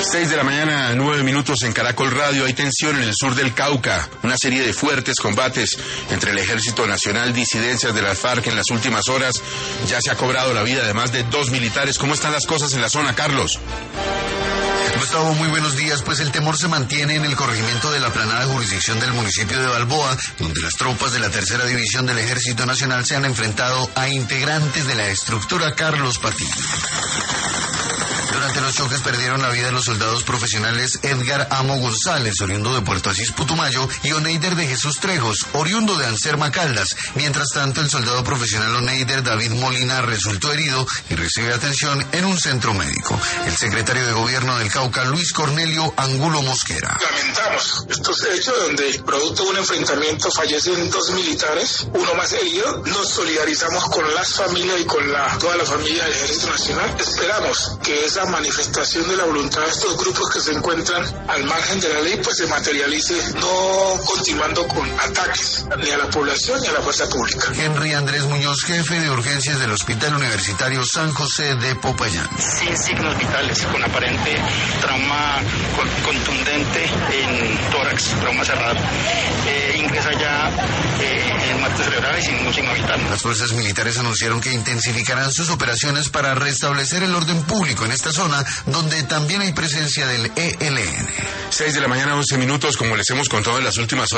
6 de la mañana, 9 minutos en Caracol Radio. Hay tensión en el sur del Cauca. Una serie de fuertes combates entre el Ejército Nacional, disidencias de las FARC en las últimas horas. Ya se ha cobrado la vida de más de 2 militares. ¿Cómo están las cosas en la zona, Carlos? Gustavo, muy buenos días. Pues el temor se mantiene en el corregimiento de la aplanada jurisdicción del municipio de Balboa, donde las tropas de la tercera división del Ejército Nacional se han enfrentado a integrantes de la estructura Carlos Patiño. Durante los choques perdieron la vida los soldados profesionales Edgar Amo González, oriundo de Puerto Asís, Putumayo, y Oneider de Jesús Trejos, oriundo de Anserma Caldas. Mientras tanto, el soldado profesional Oneider David Molina resultó herido y recibe atención en un centro médico. El secretario de Gobierno del Cauca, Luis Cornelio Angulo Mosquera. Lamentamos estos hechos donde, producto de un enfrentamiento, fallecen 2 militares, uno más herido. Nos solidarizamos con las familias y con toda la familia del Ejército Nacional. Esperamos que esa manifestación de la voluntad de estos grupos que se encuentran al margen de la ley pues se materialice, no continuando con ataques ni a la población ni a la fuerza pública. Henry Andrés Muñoz, jefe de urgencias del Hospital Universitario San José de Popayán. Sin signos vitales, con aparente trauma contundente en tórax, trauma cerrado. Ingresa ya en muerte cerebral y sin ningún signo vital. Las fuerzas militares anunciaron que intensificarán sus operaciones para restablecer el orden público en esta zona, donde también hay presencia del ELN. 6 de la mañana, 11 minutos, como les hemos contado en las últimas horas.